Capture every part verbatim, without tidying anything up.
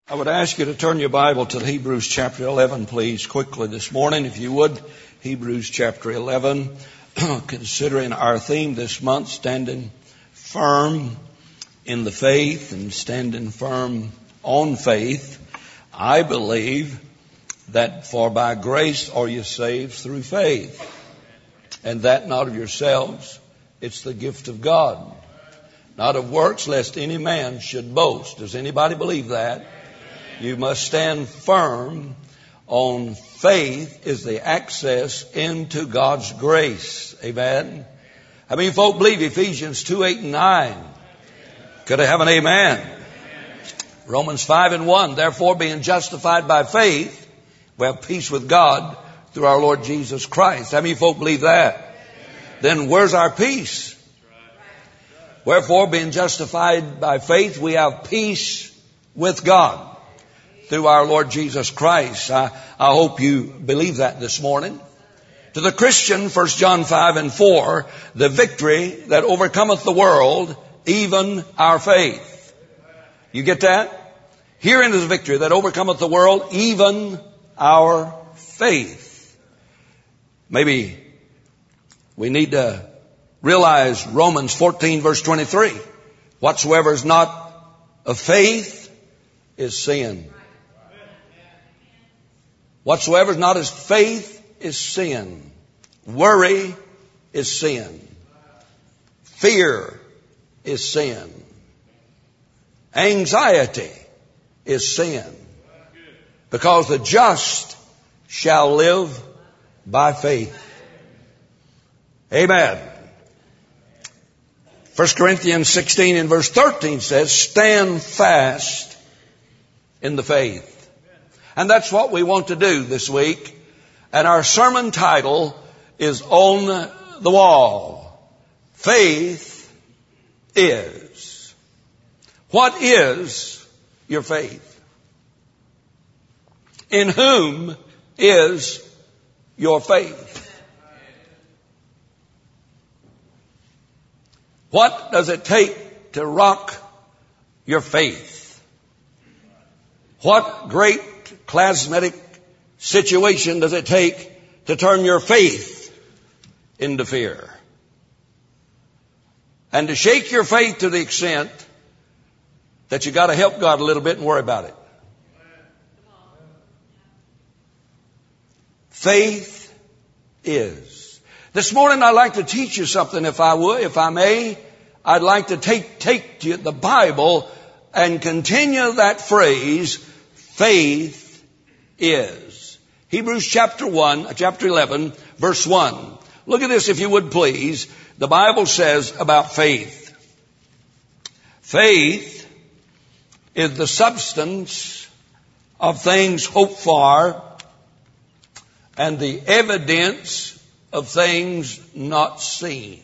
I would ask you to turn your Bible to Hebrews chapter eleven, please, quickly this morning, if you would. Hebrews chapter eleven, considering our theme this month, standing firm in the faith and standing firm on faith. I believe that for by grace are you saved through faith, and that not of yourselves, it's the gift of God, not of works, lest any man should boast. Does anybody believe that? You must stand firm on faith is the access into God's grace. Amen. How many folk believe Ephesians two, eight, and nine? Could I have an amen? Romans five and one. Therefore, being justified by faith, we have peace with God through our Lord Jesus Christ. How many folk believe that? Then where's our peace? Wherefore, being justified by faith, we have peace with God through our Lord Jesus Christ. I, I hope you believe that this morning. To the Christian, First John five and four, the victory that overcometh the world, even our faith. You get that? Herein is the victory that overcometh the world, even our faith. Maybe we need to realize Romans fourteen verse twenty-three. Whatsoever is not of faith is sin. Whatsoever is not as faith is sin. Worry is sin. Fear is sin. Anxiety is sin. Because the just shall live by faith. Amen. First Corinthians sixteen and verse thirteen says, stand fast in the faith. And that's what we want to do this week. And our sermon title is On the Wall. Faith is. What is your faith? In whom is your faith? What does it take to rock your faith? What great plasmatic situation does it take to turn your faith into fear? And to shake your faith to the extent that you got to help God a little bit and worry about it. Faith is. This morning I'd like to teach you something, if I would, if I may. I'd like to take, take to the Bible and continue that phrase, faith is. Hebrews chapter one, chapter eleven, verse one. Look at this if you would please. The Bible says about faith. Faith is the substance of things hoped for and the evidence of things not seen.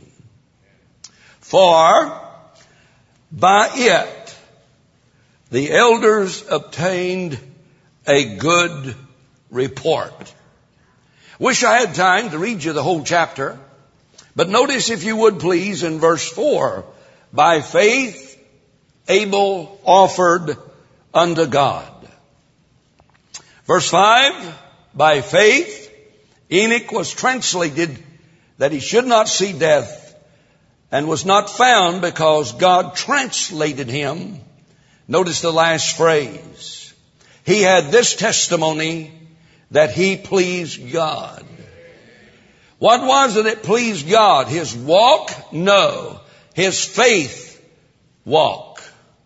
For by it the elders obtained a good report. Wish I had time to read you the whole chapter. But notice if you would please in verse four. By faith Abel offered unto God. Verse five. By faith Enoch was translated that he should not see death, and was not found because God translated him. Notice the last phrase. He had this testimony that he pleased God. What was it that pleased God? His walk? No. His faith walk.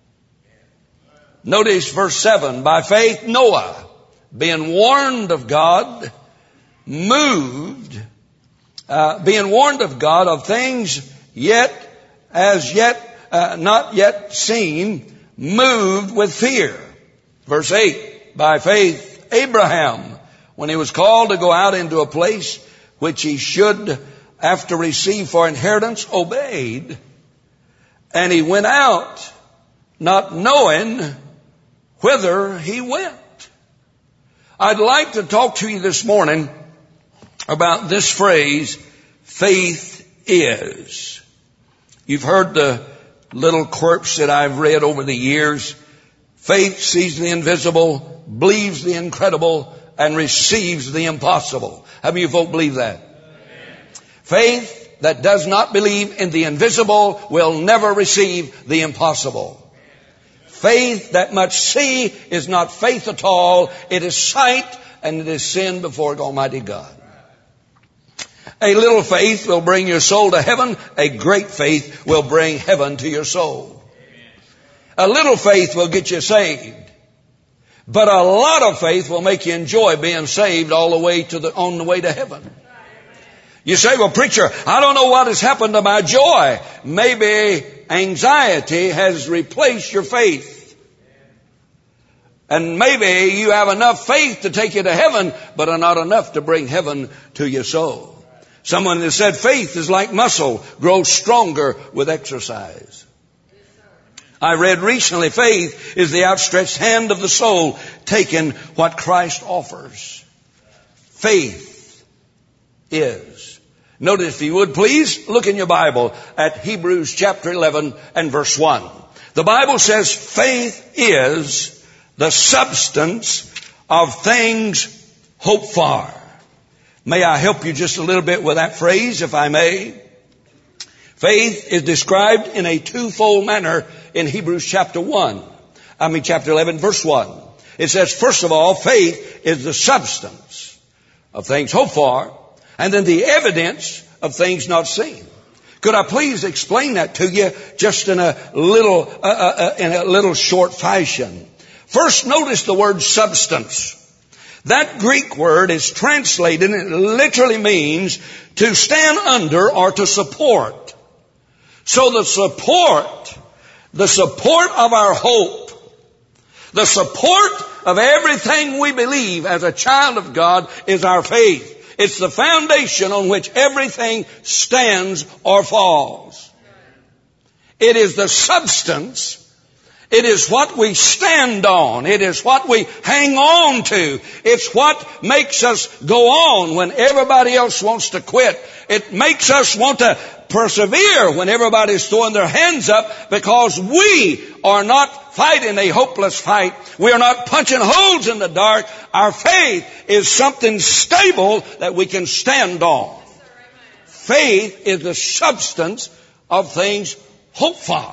Notice verse seven. By faith Noah, being warned of God, moved, uh, being warned of God of things yet, as yet, uh, not yet seen, moved with fear. Verse eight, by faith Abraham, when he was called to go out into a place which he should after receive for inheritance, obeyed, and he went out not knowing whither he went. I'd like to talk to you this morning about this phrase, faith is. You've heard the little quirks that I've read over the years. Faith sees the invisible, believes the incredible, and receives the impossible. How many of you folk believe that? Faith that does not believe in the invisible will never receive the impossible. Faith that must see is not faith at all. It is sight, and it is sin before Almighty God. A little faith will bring your soul to heaven. A great faith will bring heaven to your soul. A little faith will get you saved. But a lot of faith will make you enjoy being saved all the way to the, on the way to heaven. You say, well, preacher, I don't know what has happened to my joy. Maybe anxiety has replaced your faith. And maybe you have enough faith to take you to heaven, but are not enough to bring heaven to your soul. Someone has said faith is like muscle, grows stronger with exercise. I read recently, faith is the outstretched hand of the soul, taking what Christ offers. Faith is. Notice, if you would please, look in your Bible at Hebrews chapter eleven and verse one. The Bible says faith is the substance of things hoped for. May I help you just a little bit with that phrase, if I may? Faith is described in a twofold manner in Hebrews chapter one. I mean chapter eleven, verse one. It says, first of all, faith is the substance of things hoped for, and then the evidence of things not seen. Could I please explain that to you just in a little, uh, uh, in a little short fashion? First, notice the word substance. That Greek word is translated, and it literally means to stand under or to support. So the support, the support of our hope, the support of everything we believe as a child of God is our faith. It's the foundation on which everything stands or falls. It is the substance. It is what we stand on. It is what we hang on to. It's what makes us go on when everybody else wants to quit. It makes us want to persevere when everybody's throwing their hands up, because we are not fighting a hopeless fight. We are not punching holes in the dark. Our faith is something stable that we can stand on. Faith is the substance of things hoped for.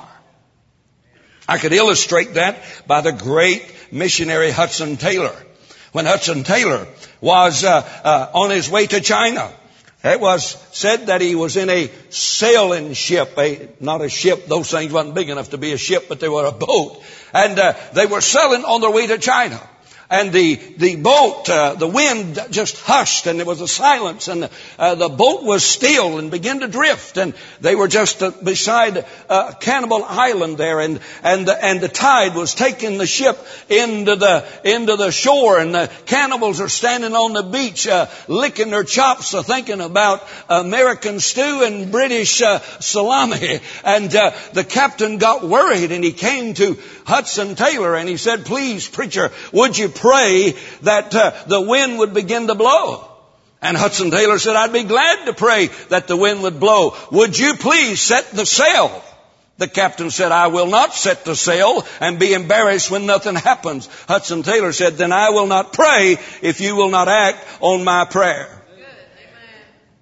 I could illustrate that by the great missionary Hudson Taylor. When Hudson Taylor was uh, uh, on his way to China, it was said that he was in a sailing ship, a, not a ship. Those things wasn't big enough to be a ship, but they were a boat. And uh, they were sailing on their way to China. And the, the boat, uh, the wind just hushed, and there was a silence, and uh, the boat was still and began to drift. And they were just uh, beside uh, Cannibal Island there, and, and, the, and the tide was taking the ship into the, into the shore, and the cannibals are standing on the beach, uh, licking their chops, uh, thinking about American stew and British uh, salami. And uh, the captain got worried, and he came to Hudson Taylor, and he said, please, preacher, would you pray that uh, the wind would begin to blow? And Hudson Taylor said, I'd be glad to pray that the wind would blow. Would you please set the sail? The captain said, I will not set the sail and be embarrassed when nothing happens. Hudson Taylor said, then I will not pray if you will not act on my prayer. Good. Amen.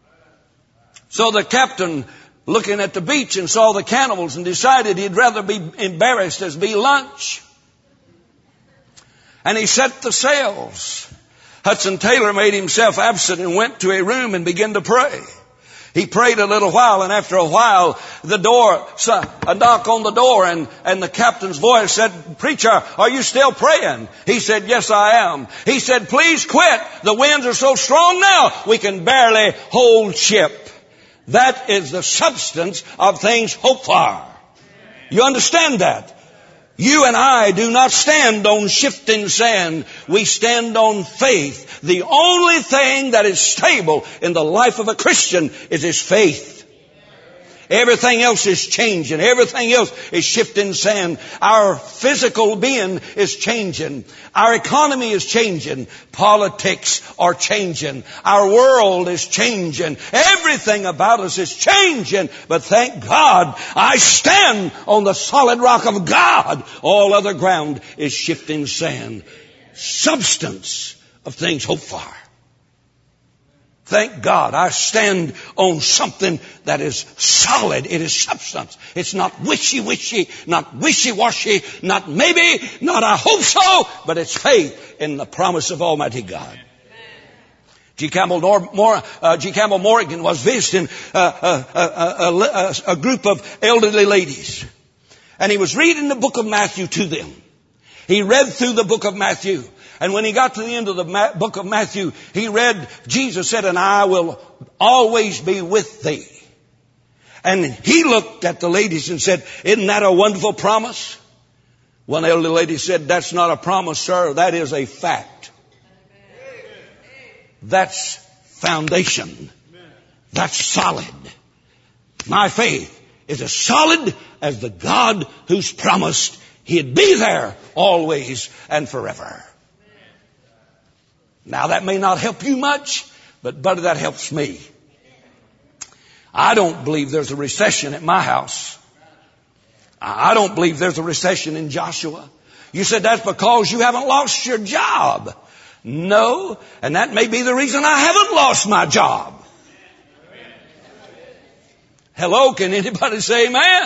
So the captain, looking at the beach, and saw the cannibals, and decided he'd rather be embarrassed as be lunch. And he set the sails. Hudson Taylor made himself absent and went to a room and began to pray. He prayed a little while, and after a while, the door, a knock on the door, and, and the captain's voice said, preacher, are you still praying? He said, yes, I am. He said, please quit. The winds are so strong now, we can barely hold ship. That is the substance of things hoped for. You understand that? You and I do not stand on shifting sand. We stand on faith. The only thing that is stable in the life of a Christian is his faith. Everything else is changing. Everything else is shifting sand. Our physical being is changing. Our economy is changing. Politics are changing. Our world is changing. Everything about us is changing. But thank God, I stand on the solid rock of God. All other ground is shifting sand. Substance of things hoped for. Thank God I stand on something that is solid. It is substance. It's not wishy-wishy, not wishy-washy, not maybe, not I hope so, but it's faith in the promise of Almighty God. G. Campbell, Nor- Mor- uh, G. Campbell Morgan was visiting uh, uh, uh, uh, uh, a group of elderly ladies. And he was reading the book of Matthew to them. He read through the book of Matthew. And when he got to the end of the ma- book of Matthew, he read, Jesus said, and I will always be with thee. And he looked at the ladies and said, isn't that a wonderful promise? One elderly lady said, that's not a promise, sir. That is a fact. That's foundation. That's solid. My faith is as solid as the God who's promised He'd be there always and forever. Now that may not help you much, but buddy, that helps me. I don't believe there's a recession at my house. I don't believe there's a recession in Joshua. You said that's because you haven't lost your job. No, and that may be the reason I haven't lost my job. Hello, can anybody say amen?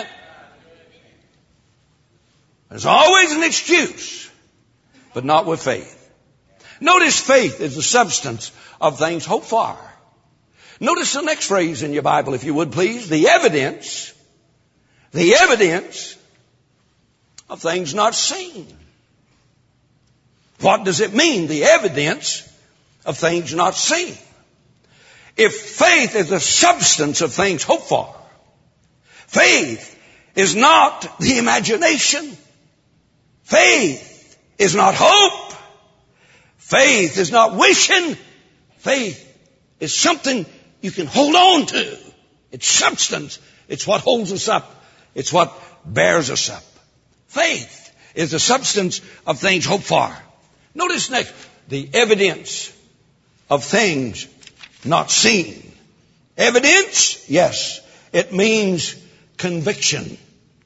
There's always an excuse, but not with faith. Notice faith is the substance of things hoped for. Notice the next phrase in your Bible, if you would please. The evidence, the evidence of things not seen. What does it mean, the evidence of things not seen? If faith is the substance of things hoped for, faith is not the imagination. Faith is not hope. Faith is not wishing. Faith is something you can hold on to. It's substance. It's what holds us up. It's what bears us up. Faith is the substance of things hoped for. Notice next, the evidence of things not seen. Evidence, yes, it means conviction.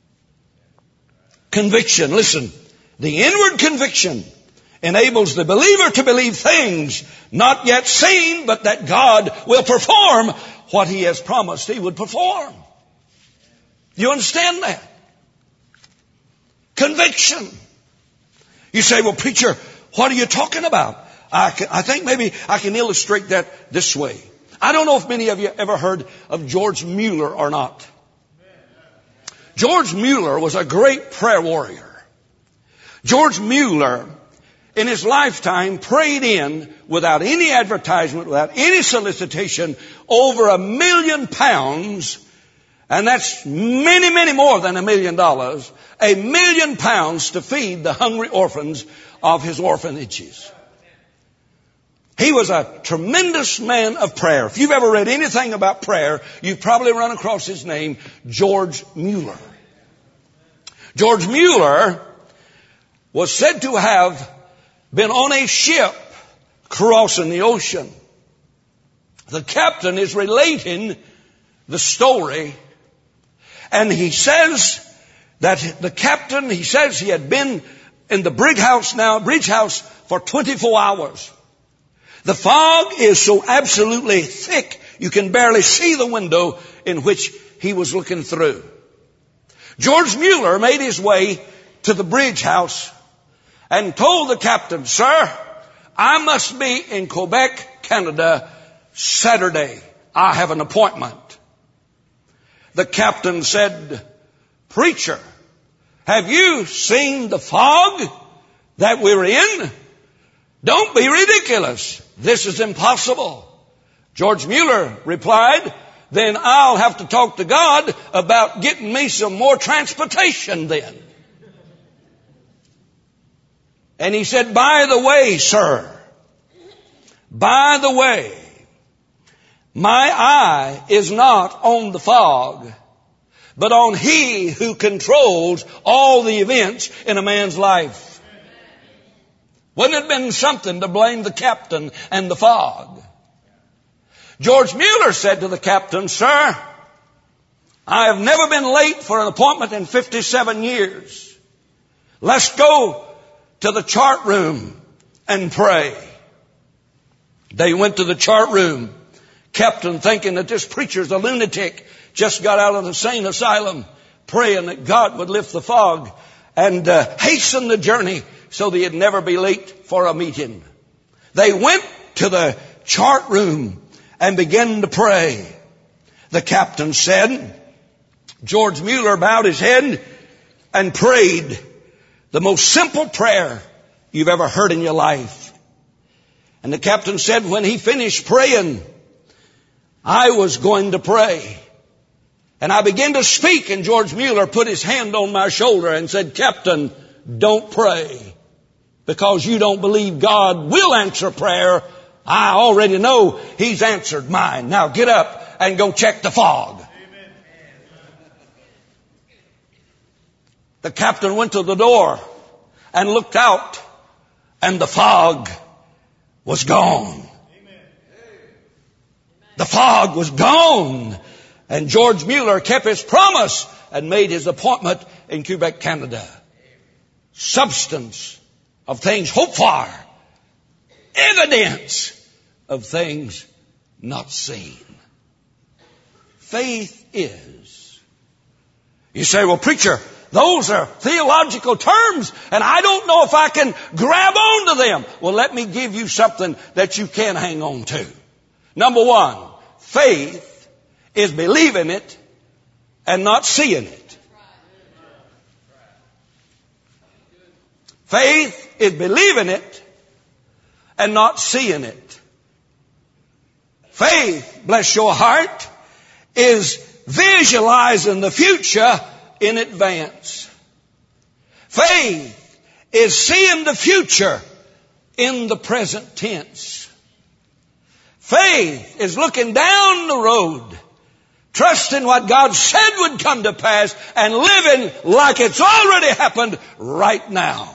Conviction, listen, the inward conviction enables the believer to believe things not yet seen, but that God will perform what He has promised He would perform. You understand that? Conviction. You say, well, preacher, what are you talking about? I, can, I think maybe I can illustrate that this way. I don't know if many of you ever heard of George Mueller or not. George Mueller was a great prayer warrior. George Mueller, in his lifetime, prayed in, without any advertisement, without any solicitation, over a million pounds, and that's many, many more than a million dollars, a million pounds to feed the hungry orphans of his orphanages. He was a tremendous man of prayer. If you've ever read anything about prayer, you've probably run across his name, George Mueller. George Mueller was said to have been on a ship crossing the ocean. The captain is relating the story, and he says that the captain, he says he had been in the bridge house now, bridge house for twenty-four hours. The fog is so absolutely thick, you can barely see the window in which he was looking through. George Mueller made his way to the bridge house and told the captain, sir, I must be in Quebec, Canada, Saturday. I have an appointment. The captain said, preacher, have you seen the fog that we're in? Don't be ridiculous. This is impossible. George Mueller replied, then I'll have to talk to God about getting me some more transportation then. And he said, by the way, sir, by the way, my eye is not on the fog. but on He who controls all the events in a man's life. Wouldn't it have been something to blame the captain and the fog? George Mueller said to the captain, "Sir, I have never been late for an appointment in fifty-seven years. Let's go to the chart room and pray." They went to the chart room. Captain, thinking that this preacher's a lunatic, just got out of the insane asylum, praying that God would lift the fog and uh, hasten the journey so that he'd never be late for a meeting. They went to the chart room and began to pray. The captain said, George Mueller bowed his head and prayed the most simple prayer you've ever heard in your life. And the captain said, when he finished praying, I was going to pray. And I began to speak, and George Mueller put his hand on my shoulder and said, Captain, don't pray, because you don't believe God will answer prayer. I already know He's answered mine. Now get up and go check the fog. Amen. The captain went to the door and looked out, and the fog was gone. Amen. The fog was gone. And George Mueller kept his promise and made his appointment in Quebec, Canada. Substance of things hoped for. Evidence of things not seen. Faith is. You say, well, preacher, those are theological terms, and I don't know if I can grab onto them. Well, let me give you something that you can hang on to. Number one, faith is believing it and not seeing it. Faith is believing it and not seeing it. Faith, bless your heart, is visualizing the future in advance. Faith is seeing the future in the present tense. Faith is looking down the road, trusting what God said would come to pass and living like it's already happened right now.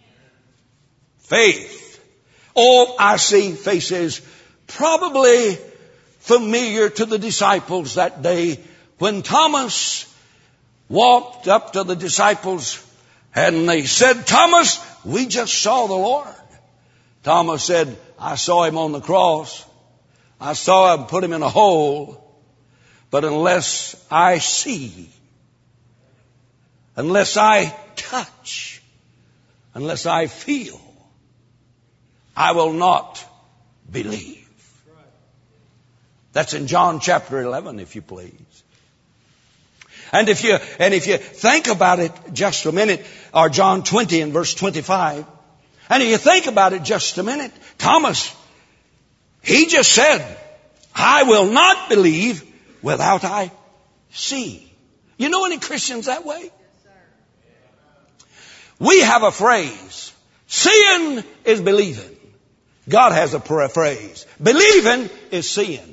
Faith. Oh, I see faces probably familiar to the disciples that day when Thomas walked up to the disciples and they said, Thomas, we just saw the Lord. Thomas said, I saw Him on the cross. I saw Him put Him in a hole. But unless I see, unless I touch, unless I feel, I will not believe. That's in John chapter eleven, if you please. And if you, and if you think about it just a minute, or John twenty and verse twenty-five, and if you think about it just a minute, Thomas, he just said, I will not believe without I see. You know any Christians that way? Yes, sir. We have a phrase. Seeing is believing. God has a phrase. Believing is seeing.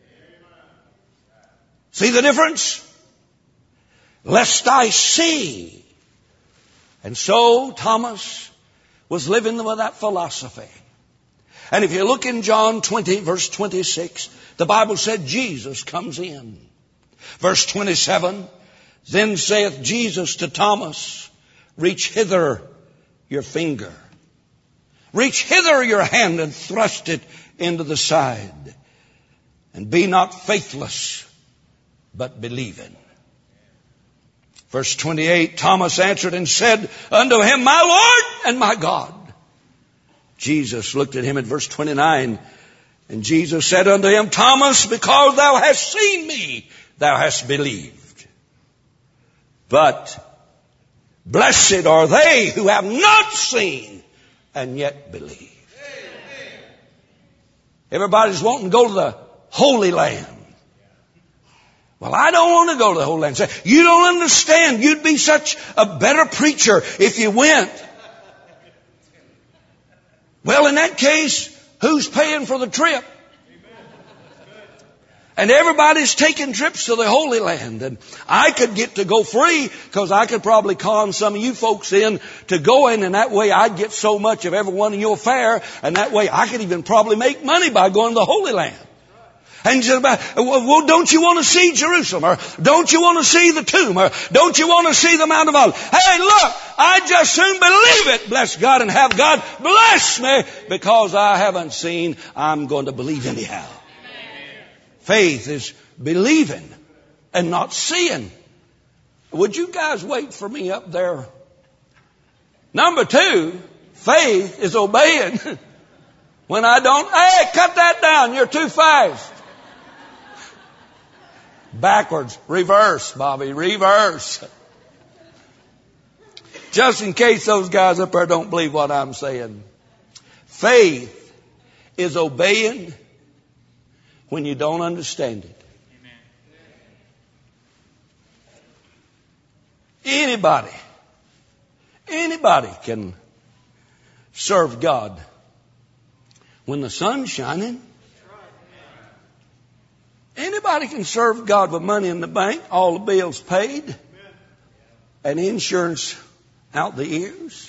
See the difference? Lest I see. And so Thomas was living with that philosophy. And if you look in John twenty, verse twenty-six, the Bible said Jesus comes in. Verse twenty-seven, then saith Jesus to Thomas, reach hither your finger. Reach hither your hand and thrust it into the side. And be not faithless, but believing. Verse twenty-eight, Thomas answered and said unto him, my Lord and my God. Jesus looked at him at verse twenty-nine, and Jesus said unto him, Thomas, because thou hast seen me, thou hast believed. But blessed are they who have not seen and yet believe. Everybody's wanting to go to the Holy Land. Well, I don't want to go to the Holy Land. Say, you don't understand. You'd be such a better preacher if you went. Well, in that case, who's paying for the trip? And everybody's taking trips to the Holy Land. And I could get to go free because I could probably con some of you folks in to go in, and that way I'd get so much of every one of your fare, and that way I could even probably make money by going to the Holy Land. And you said, well, don't you want to see Jerusalem? Or don't you want to see the tomb? Or don't you want to see the Mount of Olives? Hey, look, I just soon believe it. Bless God and have God bless me because I haven't seen. I'm going to believe anyhow. Faith is believing and not seeing. Would you guys wait for me up there? Number two, faith is obeying when I don't. Hey, cut that down. You're too fast. Backwards. Reverse, Bobby. Reverse. Just in case those guys up there don't believe what I'm saying. Faith is obeying when you don't understand it. Amen. Anybody, anybody can serve God when the sun's shining. Anybody can serve God with money in the bank, all the bills paid, and insurance out the ears.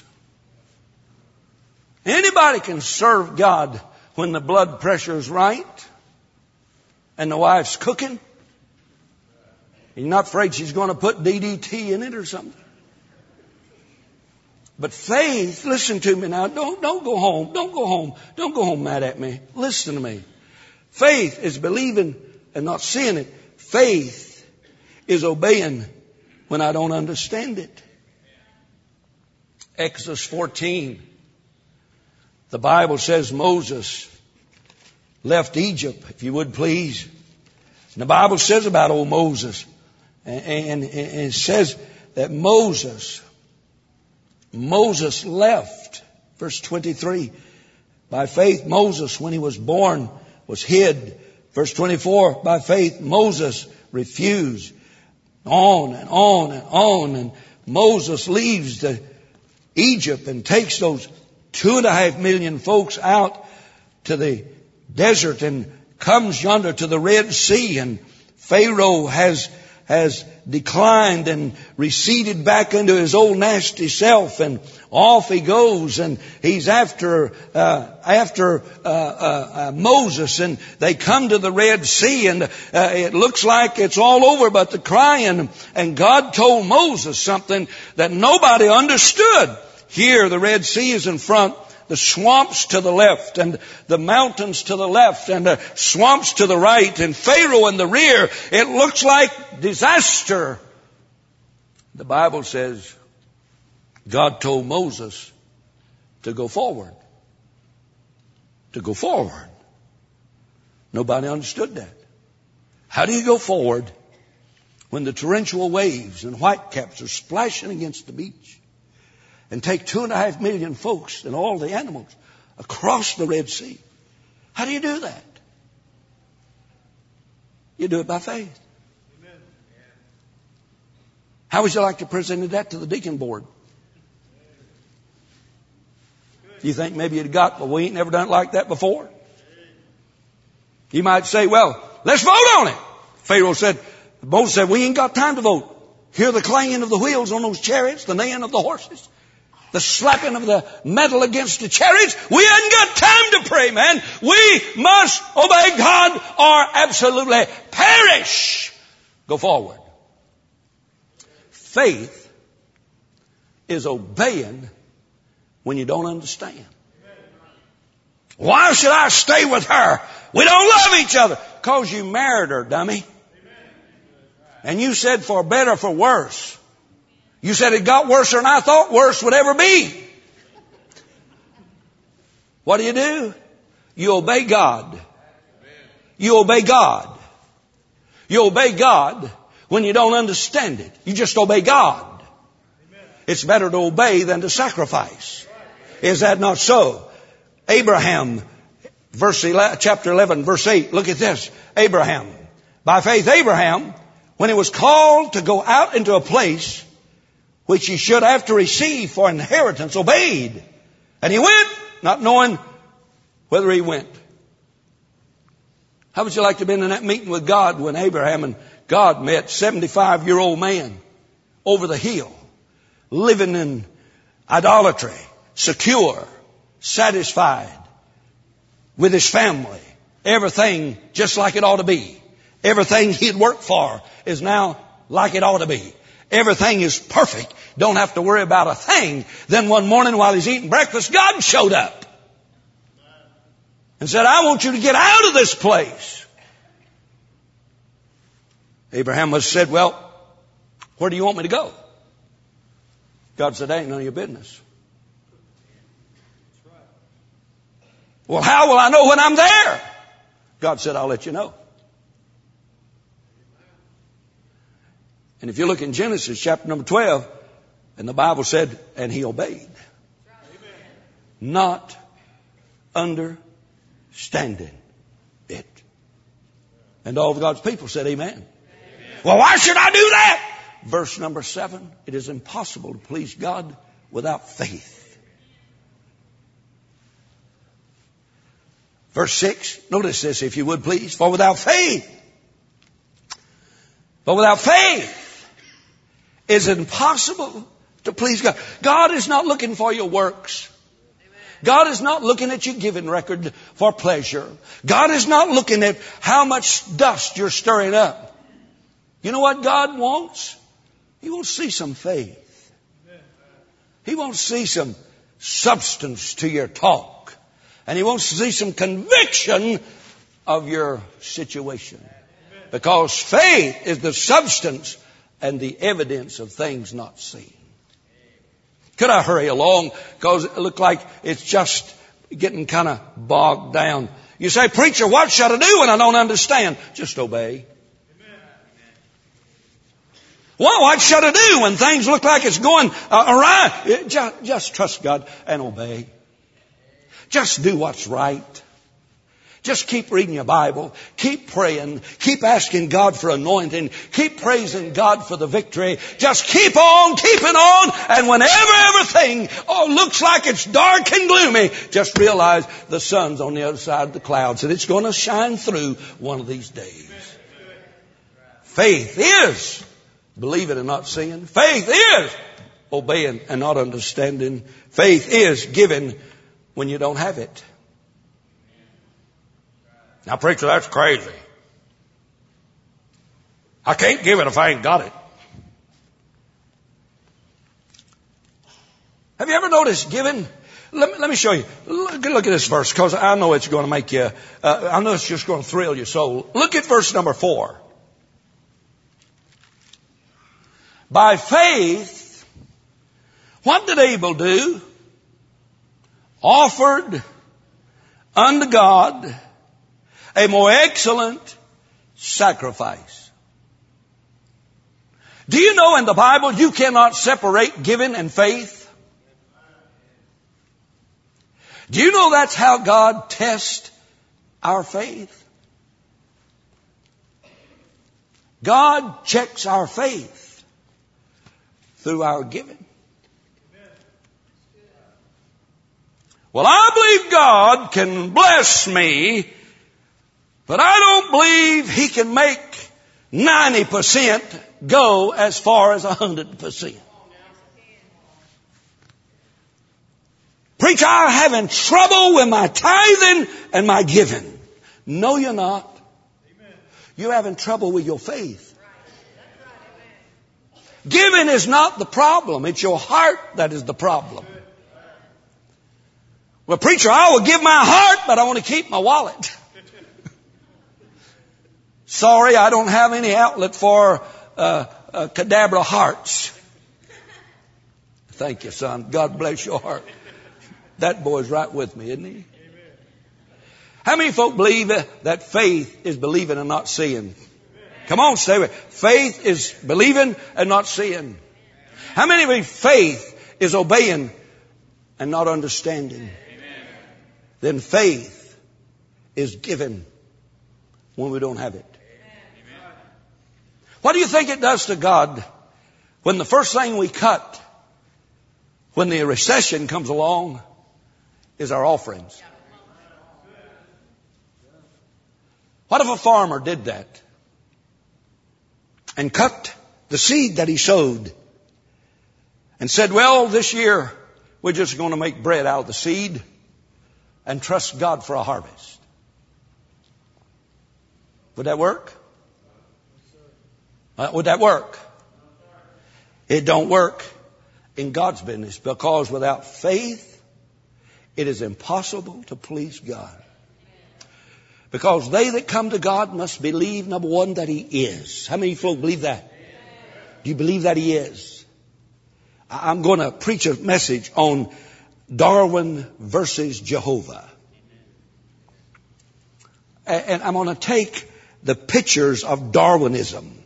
Anybody can serve God when the blood pressure is right and the wife's cooking. You're not afraid she's going to put D D T in it or something. But faith, listen to me now. Don't, don't go home. Don't go home. Don't go home mad at me. Listen to me. Faith is believing and not seeing it. Faith is obeying when I don't understand it. Exodus fourteen. The Bible says Moses left Egypt, if you would please. And the Bible says about old Moses, and, and, and it says that Moses, Moses left, verse twenty-three. By faith, Moses, when he was born, was hid. Verse twenty-four, by faith, Moses refused. On and on and on. And Moses leaves the Egypt and takes those two and a half million folks out to the desert and comes yonder to the Red Sea. And Pharaoh has has declined and receded back into his old nasty self, and off he goes, and he's after uh, after uh, uh, uh, Moses, and they come to the Red Sea, and uh, it looks like it's all over but the crying. And God told Moses something that nobody understood. Here the Red Sea is in front, the swamps to the left, and the mountains to the left, and the swamps to the right, and Pharaoh in the rear. It looks like disaster. The Bible says God told Moses to go forward. To go forward. Nobody understood that. How do you go forward when the torrential waves and whitecaps are splashing against the beach? And take two and a half million folks and all the animals across the Red Sea. How do you do that? You do it by faith. Amen. How would you like to present that to the deacon board? Do you think maybe you'd got, well, we ain't never done it like that before? You might say, well, let's vote on it. Pharaoh said, Moses said, we ain't got time to vote. Hear the clanging of the wheels on those chariots, the neighing of the horses, the slapping of the metal against the chariots. We haven't got time to pray, man. We must obey God or absolutely perish. Go forward. Faith is obeying when you don't understand. Why should I stay with her? We don't love each other. Because you married her, dummy. And you said for better or for worse. You said it got worse than I thought worse would ever be. What do you do? You obey God. You obey God. You obey God when you don't understand it. You just obey God. It's better to obey than to sacrifice. Is that not so? Abraham, verse eleven, chapter eleven, verse eight. Look at this. Abraham. By faith, Abraham, when he was called to go out into a place which he should have to receive for inheritance, obeyed. And he went, not knowing whether he went. How would you like to have been in that meeting with God when Abraham and God met? seventy-five-year-old man over the hill, living in idolatry, secure, satisfied with his family. Everything just like it ought to be. Everything he'd worked for is now like it ought to be. Everything is perfect. Don't have to worry about a thing. Then one morning while he's eating breakfast, God showed up and said, I want you to get out of this place. Abraham must have said, well, where do you want me to go? God said, that ain't none of your business. Well, how will I know when I'm there? God said, I'll let you know. And if you look in Genesis chapter number twelve, and the Bible said, and he obeyed. Not understanding it. And all of God's people said, amen. Amen. Well, why should I do that? Verse number seven, it is impossible to please God without faith. Verse six, notice this if you would please. For without faith, but without faith, is it impossible to please God. God is not looking for your works. God is not looking at your giving record for pleasure. God is not looking at how much dust you're stirring up. You know what God wants? He wants to see some faith. He wants to see some substance to your talk. And He wants to see some conviction of your situation. Because faith is the substance and the evidence of things not seen. Could I hurry along? Because it looked like it's just getting kind of bogged down. You say, preacher, what should I do when I don't understand? Just obey. Well, what should I do when things look like it's going uh, awry? Just, just trust God and obey. Just do what's right. Just keep reading your Bible. Keep praying. Keep asking God for anointing. Keep praising God for the victory. Just keep on keeping on. And whenever everything oh, looks like it's dark and gloomy, just realize the sun's on the other side of the clouds and it's going to shine through one of these days. Faith is believing and not seeing. Faith is obeying and not understanding. Faith is giving when you don't have it. Now, preacher, that's crazy. I can't give it if I ain't got it. Have you ever noticed giving? Let me, let me show you. Look, look at this verse, because I know it's going to make you, uh, I know it's just going to thrill your soul. Look at verse number four. By faith, what did Abel do? Offered unto God a more excellent sacrifice. Do you know in the Bible you cannot separate giving and faith? Do you know that's how God tests our faith? God checks our faith through our giving. Well, I believe God can bless me, but I don't believe He can make ninety percent go as far as one hundred percent. Preacher, I'm having trouble with my tithing and my giving. No, you're not. You're having trouble with your faith. Giving is not the problem. It's your heart that is the problem. Well, preacher, I will give my heart, but I want to keep my wallet. Sorry, I don't have any outlet for uh, uh, cadabra hearts. Thank you, son. God bless your heart. That boy's right with me, isn't he? How many folk believe that faith is believing and not seeing? Come on, stay with me. Faith is believing and not seeing. How many believe faith is obeying and not understanding? Then faith is given when we don't have it. What do you think it does to God when the first thing we cut, when the recession comes along, is our offerings? What if a farmer did that and cut the seed that he sowed and said, well, this year we're just going to make bread out of the seed and trust God for a harvest? Would that work? Uh, would that work? It don't work in God's business, because without faith, it is impossible to please God. Because they that come to God must believe, number one, that He is. How many folk believe that? Do you believe that He is? I'm going to preach a message on Darwin versus Jehovah. And I'm going to take the pictures of Darwinism,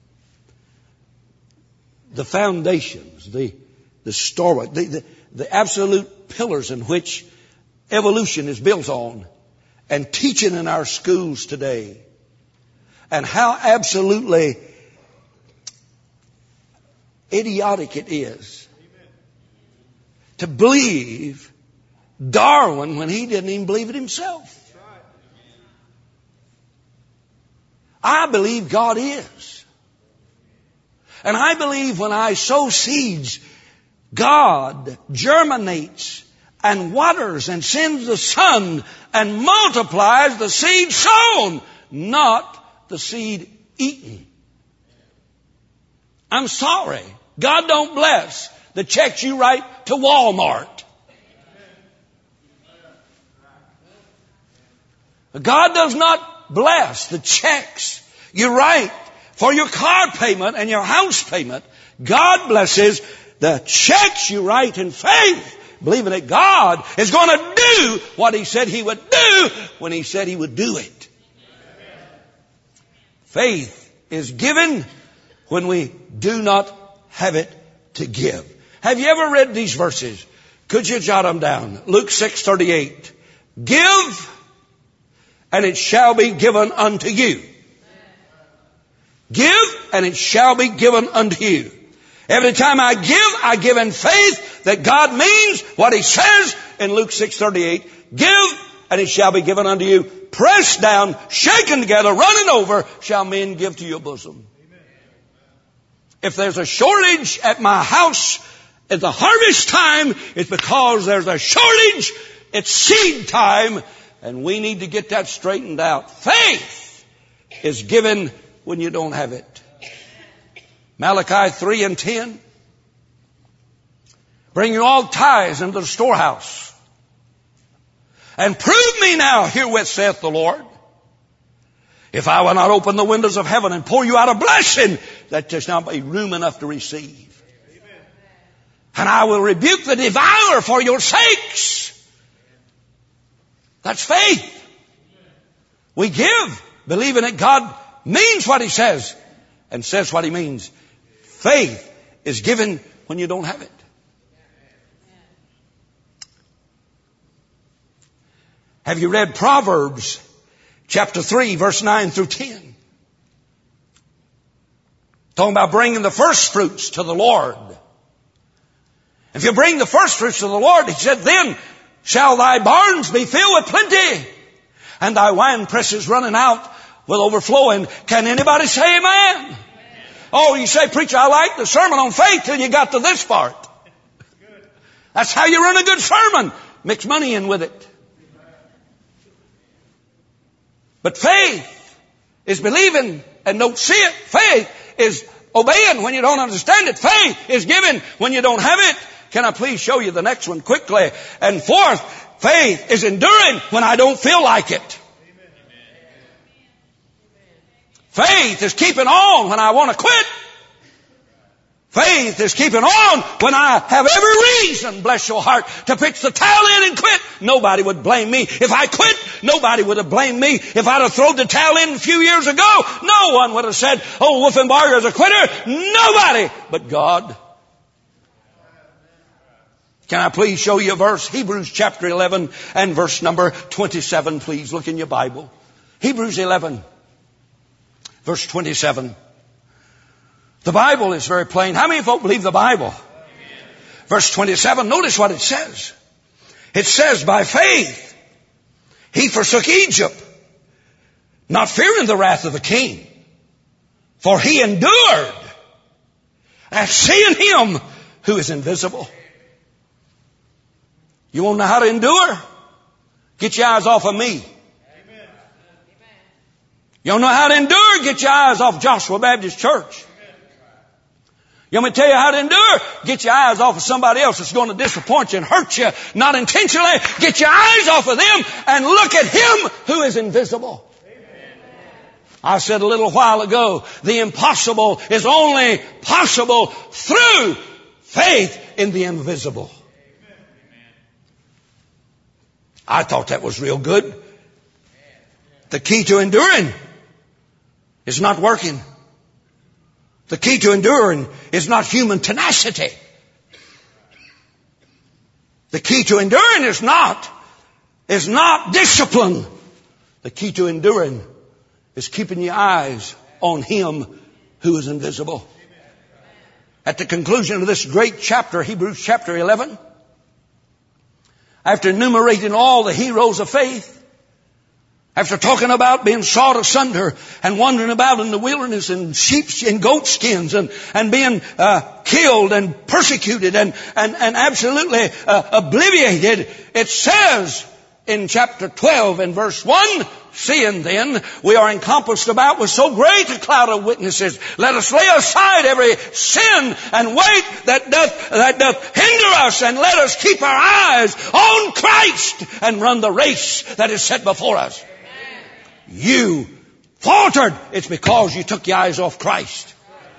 the foundations, the, the story, the, the, the absolute pillars in which evolution is built on, and teaching in our schools today, and how absolutely idiotic it is to believe Darwin when he didn't even believe it himself. I believe God is. And I believe when I sow seeds, God germinates and waters and sends the sun and multiplies the seed sown, not the seed eaten. I'm sorry. God don't bless the checks you write to Walmart. God does not bless the checks you write for your car payment and your house payment. God blesses the checks you write in faith, believing that God is going to do what He said He would do when He said He would do it. Faith is given when we do not have it to give. Have you ever read these verses? Could you jot them down? Luke six thirty-eight. Give, and it shall be given unto you. Give, and it shall be given unto you. Every time I give, I give in faith that God means what He says in Luke six thirty-eight. Give, and it shall be given unto you. Pressed down, shaken together, running over, shall men give to your bosom. If there's a shortage at my house at the harvest time, it's because there's a shortage. It's seed time, and we need to get that straightened out. Faith is given when you don't have it. Malachi three and ten. Bring you all tithes into the storehouse. And prove me now, herewith saith the Lord, if I will not open the windows of heaven and pour you out a blessing, that there's not be room enough to receive. Amen. And I will rebuke the devourer for your sakes. That's faith. We give, believing that God means what He says and says what He means. Faith is given when you don't have it. Have you read Proverbs chapter three, verse nine through ten? Talking about bringing the first fruits to the Lord. If you bring the first fruits to the Lord, He said, then shall thy barns be filled with plenty, and thy wine presses running out with overflowing. Can anybody say amen? Amen. Oh, you say, preacher, I like the sermon on faith till you got to this part. That's how you run a good sermon. Mix money in with it. But faith is believing and don't see it. Faith is obeying when you don't understand it. Faith is giving when you don't have it. Can I please show you the next one quickly? And fourth, faith is enduring when I don't feel like it. Faith is keeping on when I want to quit. Faith is keeping on when I have every reason, bless your heart, to pitch the towel in and quit. Nobody would blame me. If I quit, nobody would have blamed me. If I'd have thrown the towel in a few years ago, no one would have said, oh, Wolfenbarger's a quitter. Nobody but God. Can I please show you a verse? Hebrews chapter eleven and verse number twenty-seven, please. Look in your Bible. Hebrews eleven, verse twenty-seven. The Bible is very plain. How many folk believe the Bible? Amen. Verse twenty-seven, notice what it says. It says, by faith, he forsook Egypt, not fearing the wrath of the king, for he endured as seeing him who is invisible. You want to know how to endure? Get your eyes off of me. You want to know how to endure? Get your eyes off Joshua Baptist Church. You want me to tell you how to endure? Get your eyes off of somebody else that's going to disappoint you and hurt you, not intentionally. Get your eyes off of them and look at him who is invisible. I said a little while ago, the impossible is only possible through faith in the invisible. I thought that was real good. The key to enduring is not working. The key to enduring is not human tenacity. The key to enduring is not, is not discipline. The key to enduring is keeping your eyes on him who is invisible. At the conclusion of this great chapter, Hebrews chapter eleven, after enumerating all the heroes of faith, after talking about being sawed asunder and wandering about in the wilderness in sheep and goat skins and, and being uh, killed and persecuted and, and, and absolutely uh, obliterated, it says in chapter twelve and verse one, seeing then we are encompassed about with so great a cloud of witnesses, let us lay aside every sin and weight that doth, that doth hinder us, and let us keep our eyes on Christ and run the race that is set before us. You faltered. It's because you took your eyes off Christ.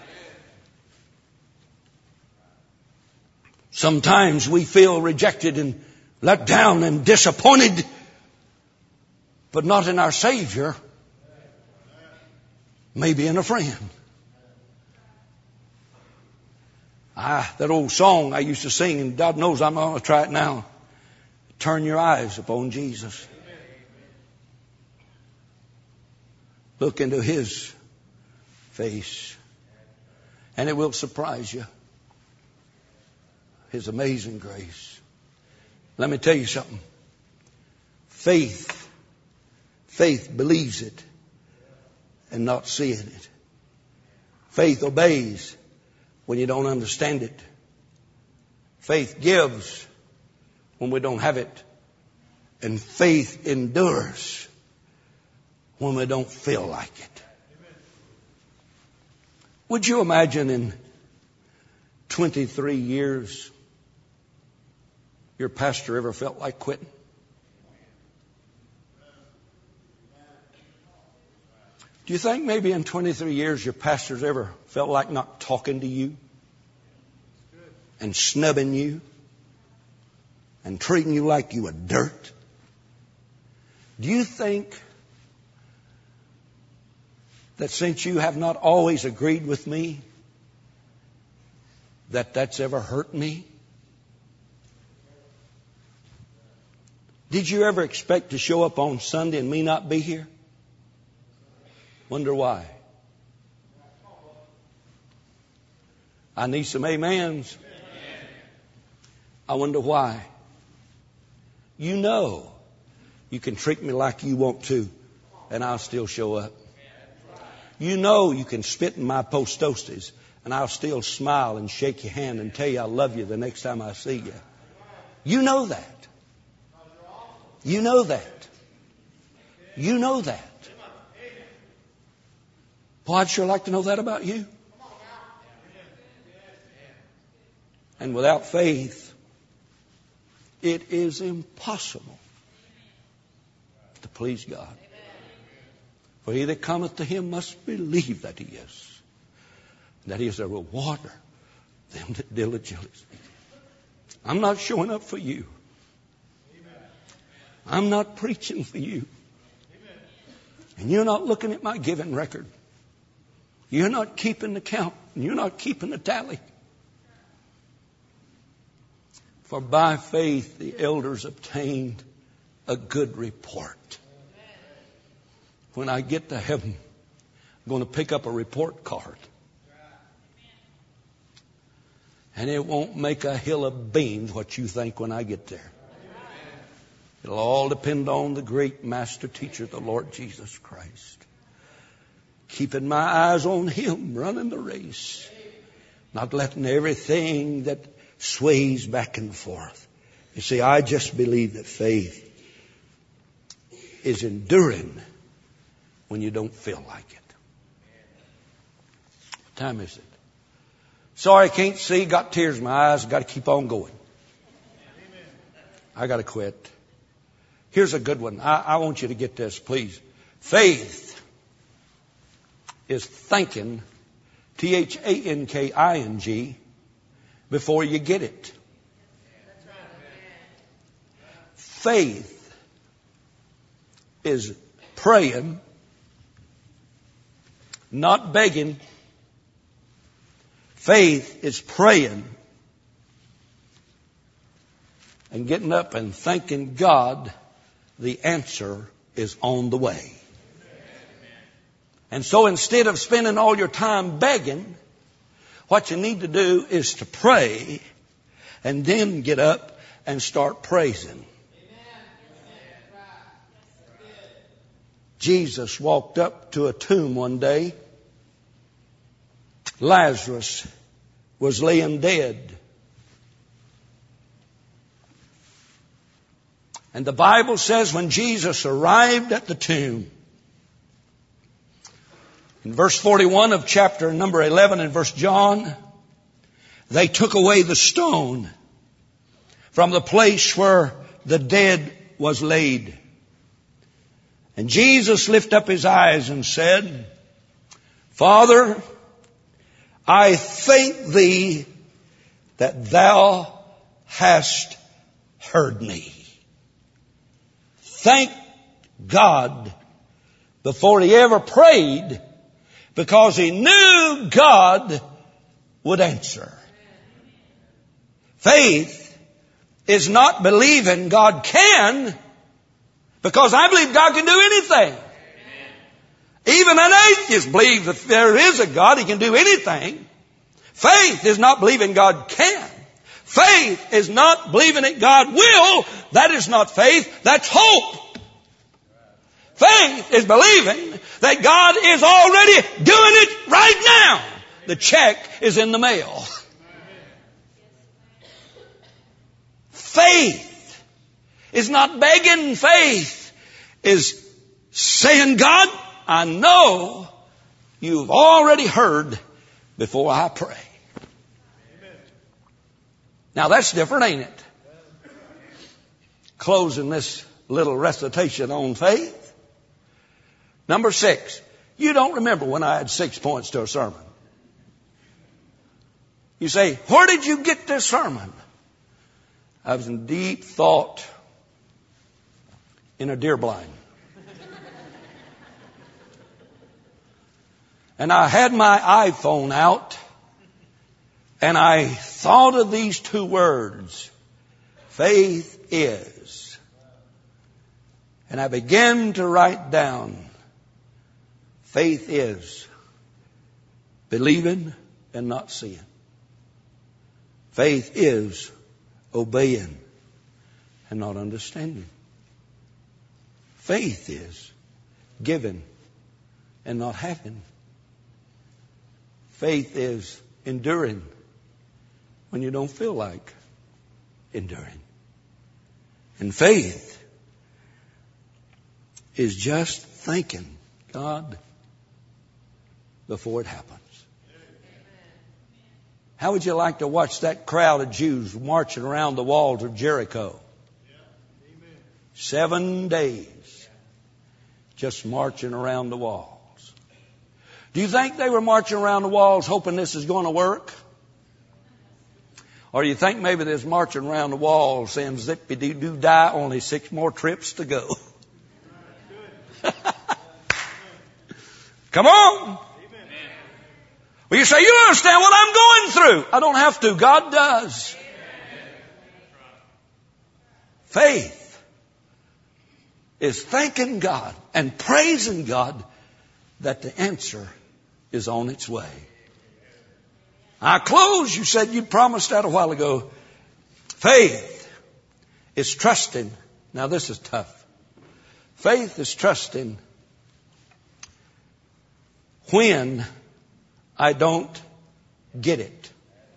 Sometimes we feel rejected and let down and disappointed, but not in our Savior, maybe in a friend. Ah, that old song I used to sing, and God knows I'm going to try it now. Turn your eyes upon Jesus. Look into his face, and it will surprise you. His amazing grace. Let me tell you something. Faith, faith believes it and not seeing it. Faith obeys when you don't understand it. Faith gives when we don't have it. And faith endures when we don't feel like it. Would you imagine in twenty-three years your pastor ever felt like quitting? Do you think maybe in twenty-three years your pastor's ever felt like not talking to you and snubbing you and treating you like you were dirt? Do you think that since you have not always agreed with me, that that's ever hurt me? Did you ever expect to show up on Sunday and me not be here? Wonder why? I need some amens. I wonder why. You know you can treat me like you want to, and I'll still show up. You know you can spit in my post toasties, and I'll still smile and shake your hand and tell you I love you the next time I see you. You know that. You know that. You know that. Boy, I'd sure like to know that about you. And without faith, it is impossible to please God. For he that cometh to him must believe that he is, that he is a rewarder of them that diligently seek him. I'm not showing up for you. I'm not preaching for you. And you're not looking at my giving record. You're not keeping the count. You're not keeping the tally. For by faith the elders obtained a good report. When I get to heaven, I'm going to pick up a report card. And it won't make a hill of beans what you think when I get there. It'll all depend on the great master teacher, the Lord Jesus Christ. Keeping my eyes on Him, running the race. Not letting everything that sways back and forth. You see, I just believe that faith is enduring when you don't feel like it. What time is it? Sorry, I can't see. Got tears in my eyes. Got to keep on going. I got to quit. Here's a good one. I, I want you to get this, please. Faith is thinking, T H A N K I N G, before you get it. Faith is praying, not begging. Faith is praying and getting up and thanking God the answer is on the way. And so instead of spending all your time begging, what you need to do is to pray and then get up and start praising. Jesus walked up to a tomb one day. Lazarus was laying dead. And the Bible says when Jesus arrived at the tomb, in verse forty-one of chapter number eleven in verse John, they took away the stone from the place where the dead was laid. And Jesus lifted up His eyes and said, Father, I thank Thee that Thou hast heard me. Thank God before he ever prayed, because he knew God would answer. Faith is not believing God can, because I believe God can do anything. Even an atheist believes that there is a God, He can do anything. Faith is not believing God can. Faith is not believing that God will. That is not faith. That's hope. Faith is believing that God is already doing it right now. The check is in the mail. Faith is not begging. Faith is saying, God, I know You've already heard before I pray. Now that's different, ain't it? Closing this little recitation on faith. Number six. You don't remember when I had six points to a sermon. You say, where did you get this sermon? I was in deep thought in a deer blind. And I had my iPhone out and I thought of these two words. Faith is. And I began to write down. Faith is believing and not seeing. Faith is obeying and not understanding. Faith is giving and not having. Faith is enduring when you don't feel like enduring. And faith is just thanking God before it happens. How would you like to watch that crowd of Jews marching around the walls of Jericho? Seven days just marching around the walls. Do you think they were marching around the walls hoping this is going to work? Or do you think maybe they're marching around the walls saying, zippy-doo-doo-die, only six more trips to go? Come on. Well, you say, you don't understand what I'm going through. I don't have to. God does. Faith is thanking God and praising God that the answer is on its way. I close. You said you promised that a while ago. Faith is trusting Now this is tough. Faith is trusting when I don't get it.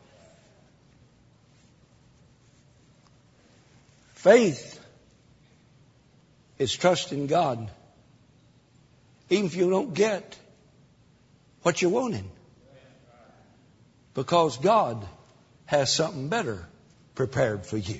Faith is trusting God even if you don't get what you're wanting. Because God has something better prepared for you.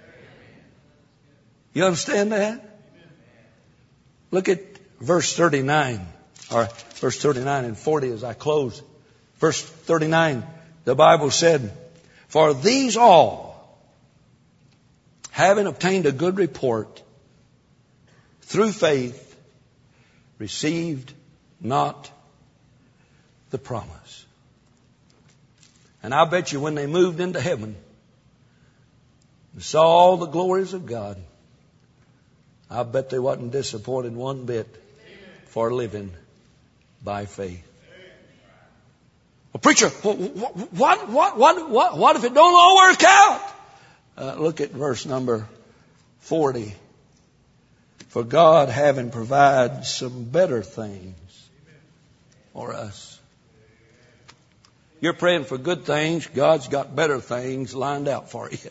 You understand that? Look at verse thirty-nine, or verse thirty-nine and forty as I close. Verse thirty-nine, the Bible said, "For these all, having obtained a good report, through faith, received not the promise." And I bet you when they moved into heaven and saw all the glories of God, I bet they wasn't disappointed one bit for living by faith. Well, preacher, what, what, what, what, what, what if it don't all work out? Uh, look at verse number forty. "For God having provided some better things for us." You're praying for good things. God's got better things lined out for you.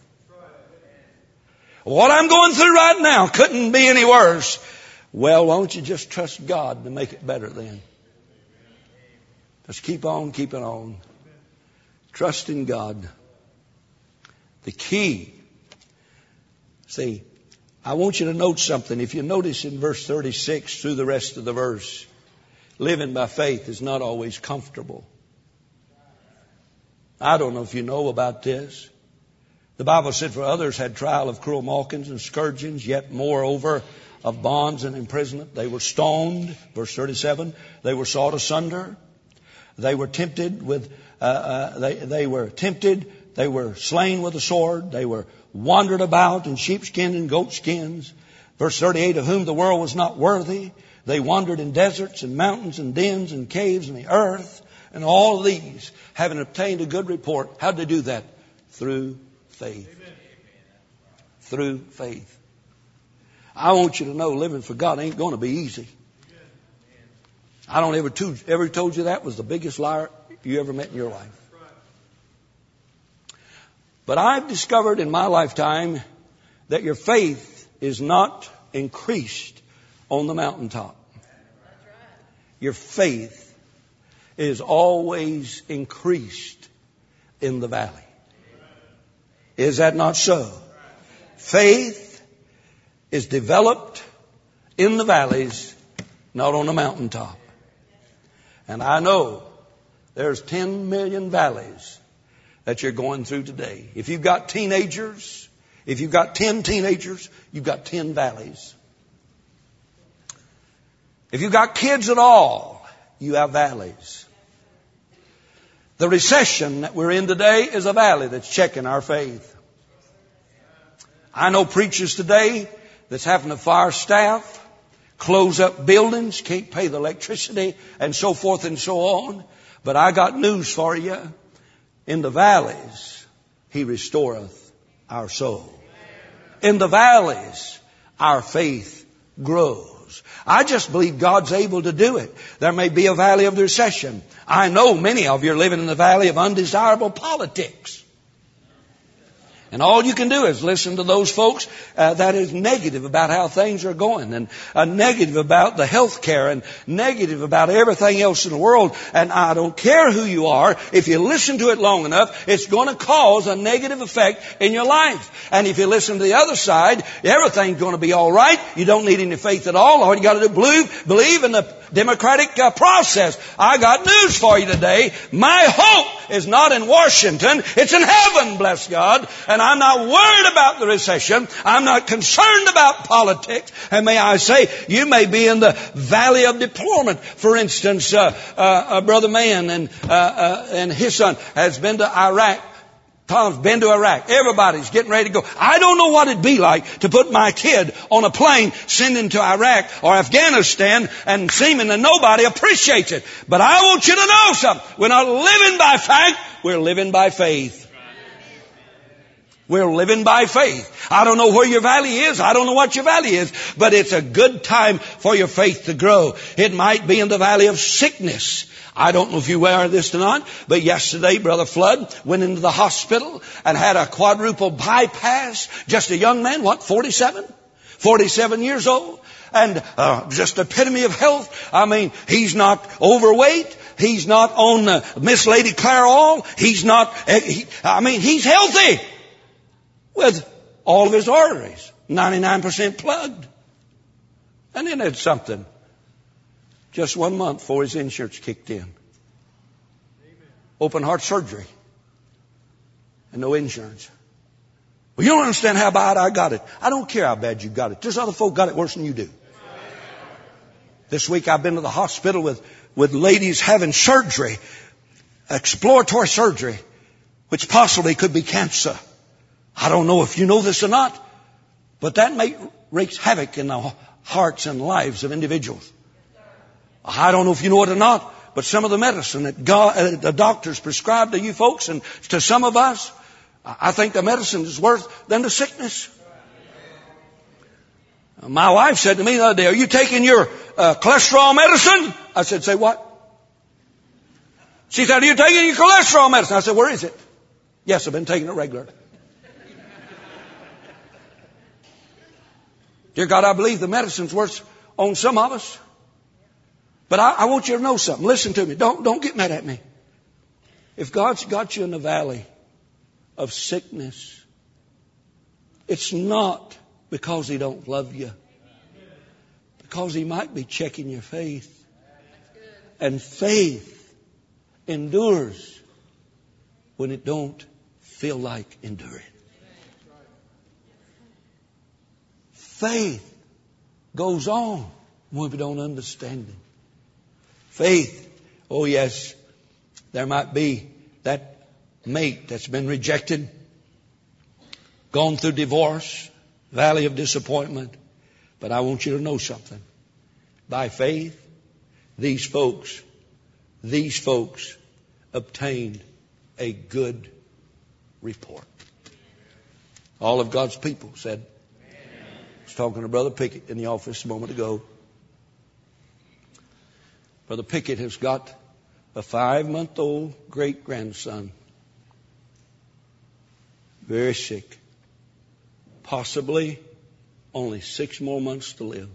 What I'm going through right now couldn't be any worse. Well, why don't you just trust God to make it better then? Just keep on keeping on. Trust in God. The key. See, I want you to note something. If you notice in verse thirty-six through the rest of the verse, living by faith is not always comfortable. I don't know if you know about this. The Bible said, "For others had trial of cruel mockings and scourgings, yet moreover of bonds and imprisonment. They were stoned," verse thirty-seven, "they were sawed asunder. They were tempted with, uh, uh, they, they were tempted, they were slain with a sword, they were wandered about in sheepskin and goatskins." Verse thirty-eight, "Of whom the world was not worthy. They wandered in deserts and mountains and dens and caves in the earth. And all of these, having obtained a good report," how did they do that? Through faith. Amen. Through faith. I want you to know living for God ain't going to be easy. I don't ever, to, ever told you that was the biggest liar you ever met in your life. But I've discovered in my lifetime that your faith is not increased on the mountaintop. Your faith is always increased in the valley. Is that not so? Faith is developed in the valleys, not on the mountaintop. And I know there's ten million valleys that you're going through today. If you've got teenagers, if you've got ten teenagers, you've got ten valleys. If you've got kids at all, you have valleys. The recession that we're in today is a valley that's checking our faith. I know preachers today that's having to fire staff, close up buildings, can't pay the electricity, and so forth and so on. But I got news for you. In the valleys, He restoreth our soul. In the valleys, our faith grows. I just believe God's able to do it. There may be a valley of recession. I know many of you are living in the valley of undesirable politics. And all you can do is listen to those folks uh, that is negative about how things are going, and uh, negative about the health care, and negative about everything else in the world. And I don't care who you are. If you listen to it long enough, it's going to cause a negative effect in your life. And if you listen to the other side, everything's going to be all right. You don't need any faith at all. All you got to do is believe, believe in the democratic uh, process. I got news for you today. My hope is not in Washington. It's in heaven, bless God. And I'm not worried about the recession. I'm not concerned about politics. And may I say, you may be in the valley of deployment. For instance, uh, uh, uh, Brother Mann and, uh, uh, and his son has been to Iraq. Tom's been to Iraq. Everybody's getting ready to go. I don't know what it'd be like to put my kid on a plane, send him to Iraq or Afghanistan, and seeming that nobody appreciates it. But I want you to know something. We're not living by fact. We're living by faith. We're living by faith. I don't know where your valley is. I don't know what your valley is, but it's a good time for your faith to grow. It might be in the valley of sickness. I don't know if you aware of this or not, but yesterday Brother Flood went into the hospital and had a quadruple bypass. Just a young man, what, forty-seven? forty-seven years old. And uh, just epitome of health. I mean, he's not overweight. He's not on uh, Miss Lady Clairol. He's not, uh, he, I mean, he's healthy. With all of his arteries, ninety-nine percent plugged. And then it's something. Just one month before his insurance kicked in. Open heart surgery. And no insurance. Well, you don't understand how bad I got it. I don't care how bad you got it. There's other folk got it worse than you do. This week I've been to the hospital with, with ladies having surgery. Exploratory surgery. Which possibly could be cancer. I don't know if you know this or not, but that may wreaks havoc in the hearts and lives of individuals. I don't know if you know it or not, but some of the medicine that God, uh, the doctors prescribe to you folks and to some of us, I think the medicine is worse than the sickness. My wife said to me the other day, "Are you taking your uh, cholesterol medicine?" I said, "Say what?" She said, "Are you taking your cholesterol medicine?" I said, "Where is it?" "Yes, I've been taking it regularly." Dear God, I believe the medicine's worse on some of us. But I, I want you to know something. Listen to me. Don't, don't get mad at me. If God's got you in the valley of sickness, it's not because He don't love you. Because He might be checking your faith. And faith endures when it don't feel like enduring. Faith goes on when we don't understand it. Faith, oh yes, there might be that mate that's been rejected, gone through divorce, valley of disappointment. But I want you to know something. By faith, these folks, these folks obtained a good report. All of God's people said, I was talking to Brother Pickett in the office a moment ago. Brother Pickett has got a five-month-old great-grandson. Very sick. Possibly only six more months to live.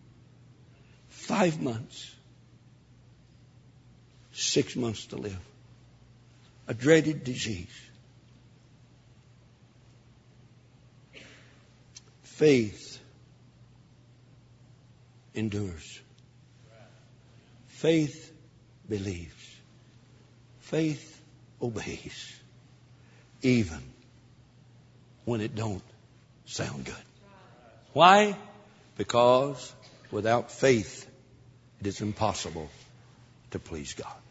Five months. Six months to live. A dreaded disease. Faith endures. Faith believes. Faith obeys. Even when it don't sound good. Why? Because without faith, it is impossible to please God.